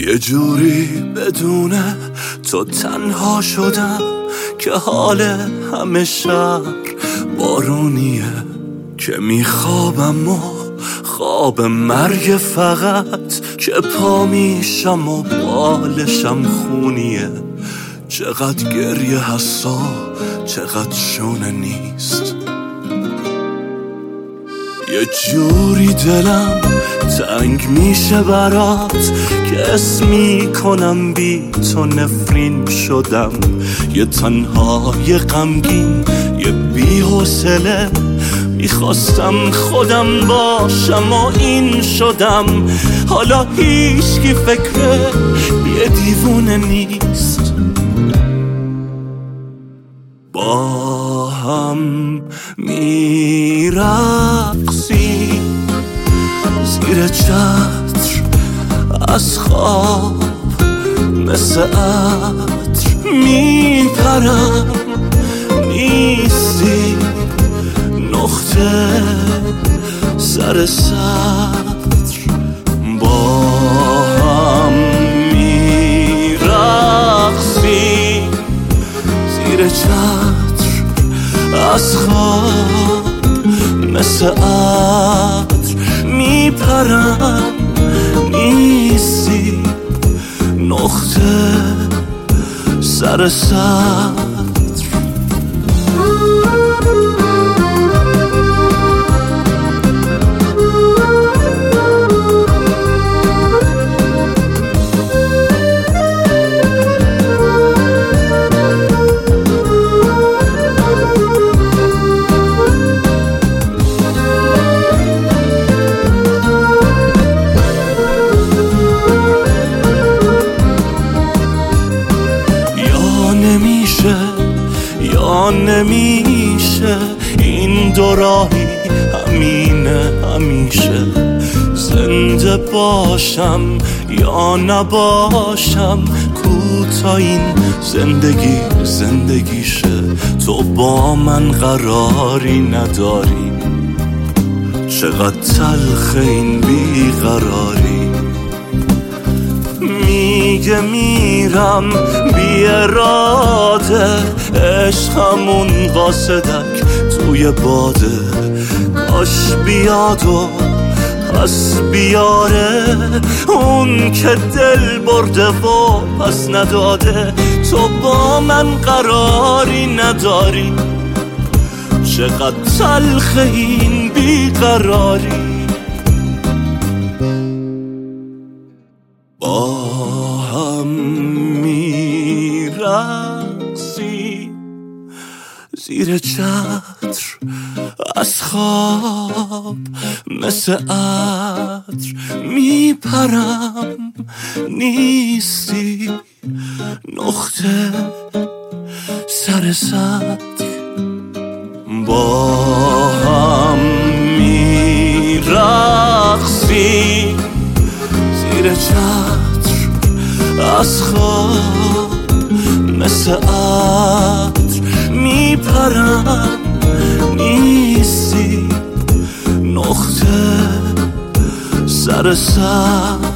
یه جوری بدون تو تنها شدم که حال همه شهر بارونیه، که میخوابم و خواب مرگ فقط، که پا میشم و بالشم خونیه. چقدر گریه هستا چقدر شونه نیست، یه جوری دلم تنگ میشه برات که اسمی کنم بی تو نفرین شدم. یه تنها یه غمگین یه بی حوصله، میخواستم خودم باشم و این شدم. حالا هیچکی فکر یه دیوونه نیست. با هم میرقصی زیر چتر از خواب، مثل عطر میپرم نیستی نقطه سر سطر. با هم میرقصی زیر چتر از خواب، مثل عطر میپرم نیستی نقطه سر سطر. یا نمیشه این دو راهی همینه همیشه، زنده باشم یا نباشم، کوتا این زندگی زندگیشه. تو با من قراری نداری، چقدر تلخ این بیقراری. میگه میرم بی اراده، عشقمون قاصدک توی باده. کاش بیاد و پس بیاره اون که دل برده و پس نداده. تو با من قراری نداری، چقدر تلخ این بیقراری. با هم میرقصی زیر چتر از خواب، مثل عطر میپرم نیستی نقطه سر سطر. با هم میرقصی زیر چتر از خواب، مثل عطر میپرم نیستی نقطه سر سطر.